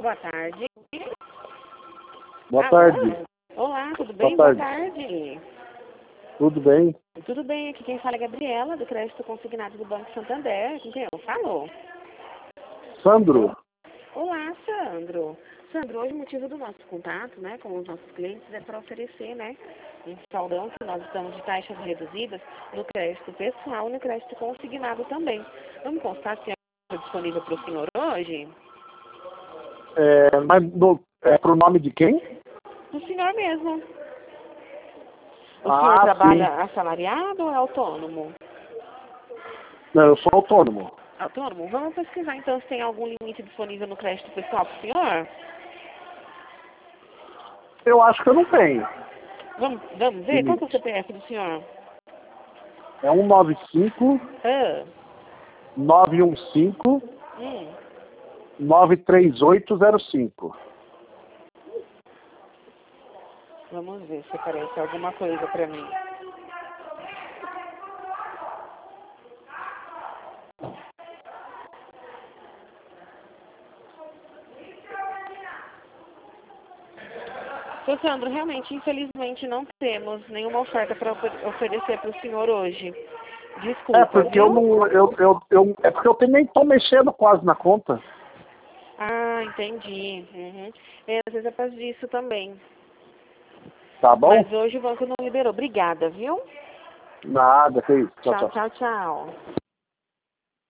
Boa tarde. Boa Alô? tarde. Olá, tudo bem? Boa Boa tarde. Tudo bem? Tudo bem, aqui quem fala é Gabriela, do Crédito Consignado do Banco Santander. Com quem eu falo? Sandro? Olá, Sandro. Sandro, hoje o motivo do nosso contato, né, com os nossos clientes é para oferecer, né, um saldão que nós estamos de taxas reduzidas no crédito pessoal e no crédito consignado também. Vamos constar se é disponível para o senhor hoje? É pro nome de quem? O senhor mesmo. O Ah, senhor trabalha sim. assalariado ou é autônomo? Não, eu sou autônomo. Autônomo? Vamos pesquisar então se tem algum limite disponível no crédito pessoal para o senhor? Eu acho que eu não tenho Vamos ver? Qual que é o limite. CPF do senhor? É 195 Ah, 915 hum. 93805. Vamos ver se aparece alguma coisa para mim. Seu Sandro, realmente, infelizmente, não temos nenhuma oferta para oferecer para o senhor hoje. É Desculpa, porque eu viu? não. É porque eu nem tô mexendo quase na conta. Ah, entendi. Uhum. Às vezes é por causa disso também. Tá bom? Mas hoje o banco não liberou. Obrigada, viu? Nada, que isso. Tchau, Tchau, tchau. tchau, tchau.